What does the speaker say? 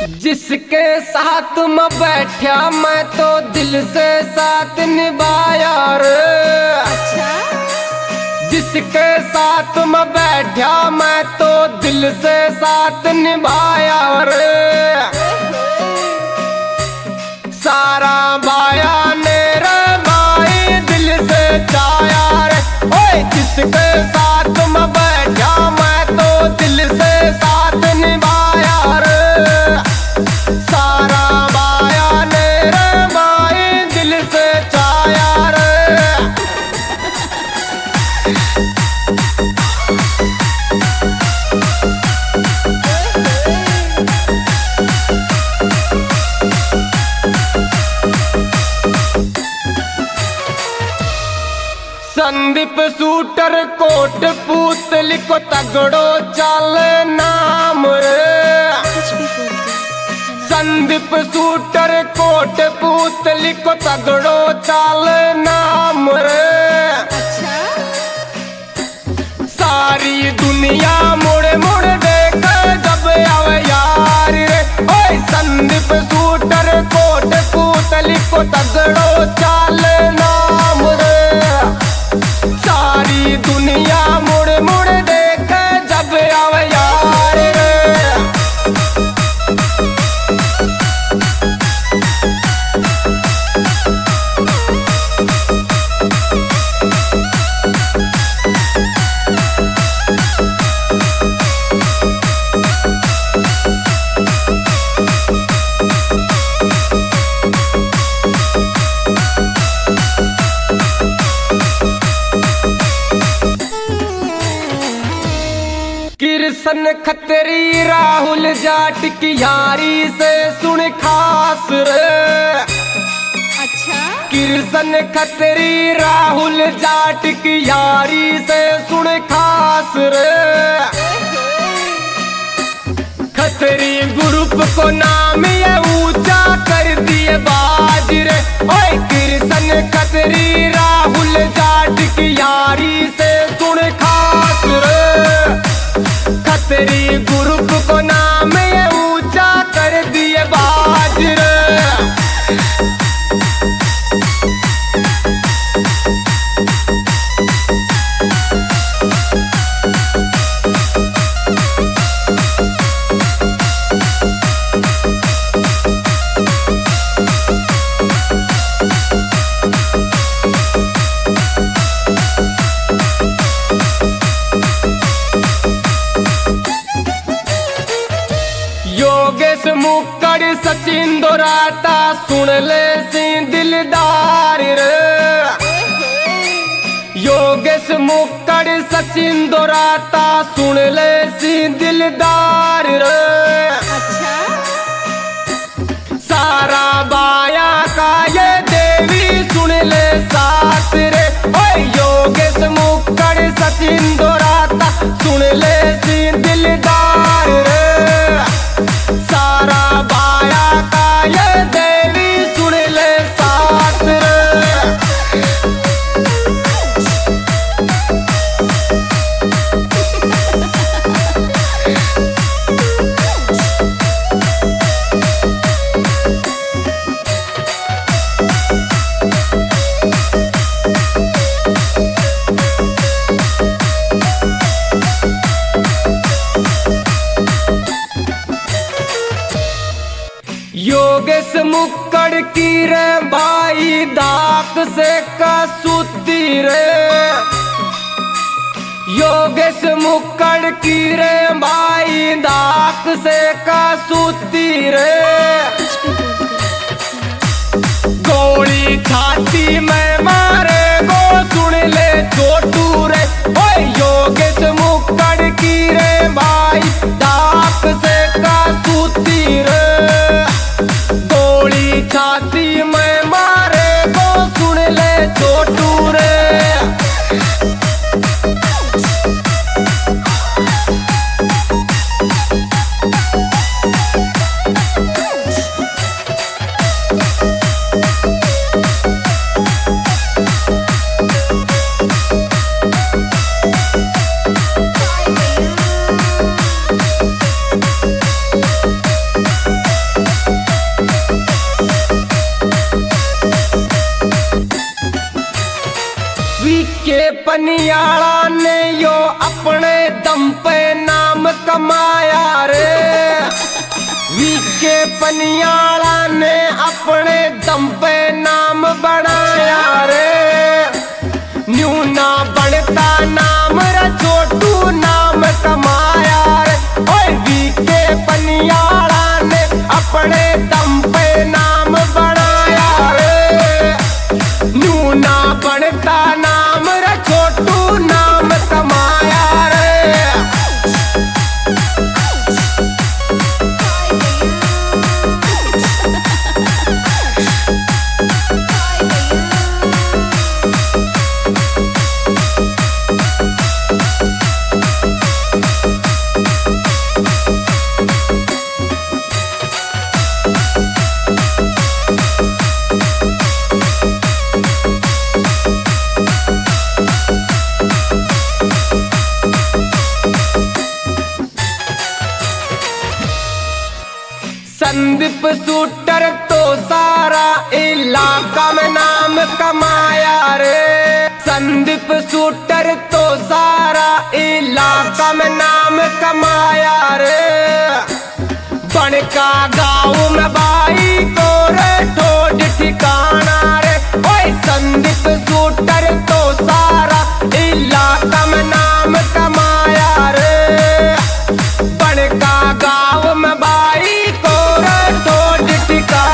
जिसके साथ मैं बैठा मैं तो दिल से साथ निभाया रे। अच्छा जिसके साथ मैं बैठा मैं तो दिल से साथ निभाया रे। सारा बाया ने रे भाई दिल से चाया रे। ओए जिसके साथ मैं बैठा मैं तो दिल से साथ निभाया रे। सारा बाया ने रे भाई दिल से चाया रे। संदीप शूटर कोट पुतली को तगड़ो चल नाम रे। कुछ भी बोलते हैं। संदीप शूटर कोट पुतली को तगड़ो चल नाम रे। अच्छा सारी दुनिया मुड़ मुड़ देख जब आवे यार रे। ओए संदीप शूटर कोट पुतली को तगड़ो चल नाम रे। सारी दुनिया मुड़ मुड़ देख जब आवे यार रे। कृष्ण खत्री राहुल जाट की यारी से सुन खास रे। अच्छा कृष्ण खत्री राहुल जाट की यारी से सुन खास रे। खत्री ग्रुप को नाम ये ऊंचा कर दिए बाज रे। ओए कृष्ण खत्री राहुल जाट की यारी से सुन खास रे। खत्री ग्रुप को नाम ये ऊंचा कर दिए बाज रे। योगेश मुक्कड़ सचिन दोराता सुन ले सी दिलदार रे। योगेश मुक्कड़ सचिन दोराता सुन ले सी दिलदार रे। अच्छा सारा बाया का ये देवी सुन ले साथ रे। ओए योगेश मुक्कड़ सचिन दोराता सुन ले सी दिलदार रे। सारा बाया का ये देवी सुन ले साथ रे। योगेश मुक्कड़ की रे भाई दाक से कसूती रे। योगेश मुक्कड़ की रे भाई दाक से कसूती रे। कुछ भी बोलते हैं। गोली छाती में मारे गो सुन ले छोटू रे। ओए योगेश मुक्कड़ की रे भाई दाक से कसूती रे। गोली छाती में मारे गो सुन ले छोटू रे। पनियाला ने यो अपने दम पे नाम कमाया रे। वीके पनियाला ने अपने दम पे नाम बनाया रे। न्यू ना बनता नाम रे छोटू नाम कमाया रे। ओए वीके पनियाला ने अपने दम पे नाम बनाया रे। न्यू ना बनता नाम रे छोटू नाम कमाया रे। संदीप शूटर तो सारा इलाका में नाम कमाया रे। संदीप शूटर तो सारा इलाका में नाम कमाया रे। बनका गाँव में बाई को रे ठोड ठिकाना